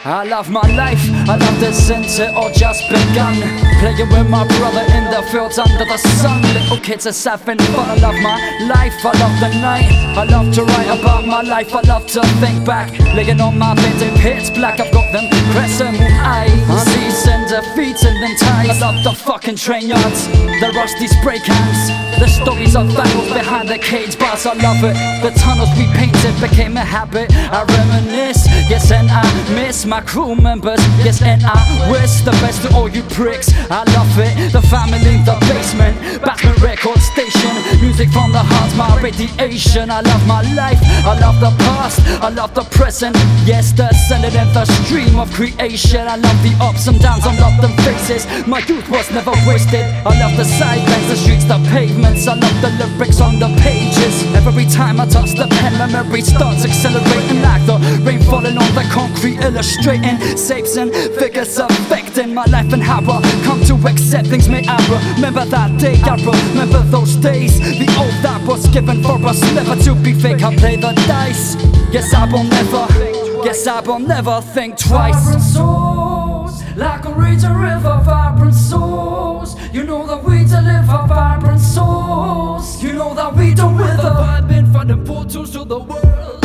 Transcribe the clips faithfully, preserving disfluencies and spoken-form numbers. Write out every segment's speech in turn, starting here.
I love my life, I love this since it all just begun. Playing with my brother in the fields under the sun. Little kids are having fun. I love my life, I love the night. I love to write about my life, I love to think back. Laying on my bed in pitch black, I've got them crescent moon eyes. Unseas and defeats and then ties. I love the fucking train yards, the rusty spray cans, the stories of battles behind the cage bars. I love it, the tunnels we painted became a habit. I reminisce, yes, and I miss my crew members, yes, and I wish the best to all you pricks. I love it, the family in the basement, Batman record station, music from the heart, my radiation. I love my life, I love the past, I love the present, yes, the descendant in the stream of creation. I love the ups and downs, I love the faces, my youth was never wasted. I love the sidelines, the streets, the pavements, I love the lyrics on the pages. Every time I touch the pen, my memory starts accelerating like the rain falling on the concrete, illustrating shapes and figures affecting my life and how I come to accept things. May I remember that day, I remember those days, the oath that was given for us never to be fake. I play the dice, yes, I will never, yes, I will never think twice. Vibrant souls, like a raging river, vibrant souls. You know that we deliver vibrant souls. You know that we don't wither. I've been finding portals to the world.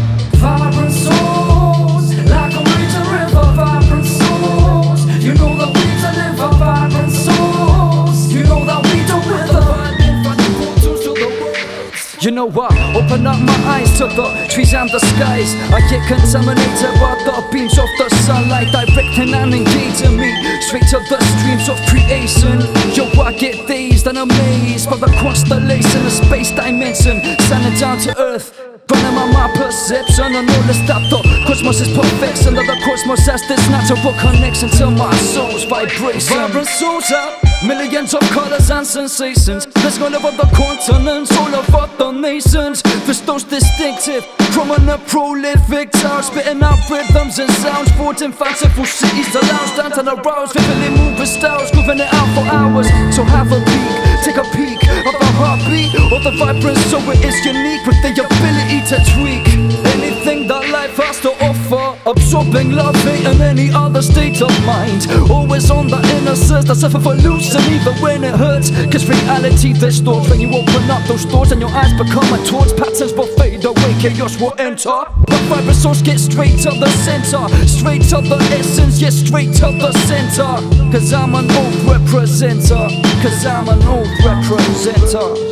Vibrant souls, like a raging river, vibrant souls. You know that we deliver vibrant souls. You know that we don't wither. I've been finding portals to the world. You know what? Open up my eyes to the trees and the skies. I get contaminated by the beams of the sunlight, directing and engaging me straight to the streams of creation. Yo, I get dazed and amazed by the constellation, the space dimension, sending down to earth. Running on my perception, I know that the cosmos is perfection, that the cosmos has this natural connection to my soul's vibration. Vibrant souls are millions of colors and sensations. There's all over the continents, all over the nations. There's those distinctive, prominent, prolific towns, spitting out rhythms and sounds, forging fanciful cities to lounge, dance and arouse, vividly moving styles, grooving it out for hours. So have a peek, take a peek of the heartbeat of the vibrance, so it is unique with the ability to tweak anything that life has to offer, absorbing love, hate and any other state of mind. Always on the innocence that's evolution, even when it hurts, cause reality distorts. When you open up those doors and your eyes become a torch, patterns will fade away, chaos will enter. But vibrant souls get straight to the center, straight to the essence, yeah, straight to the center. Cause I'm an old representer, cause I'm an old representer.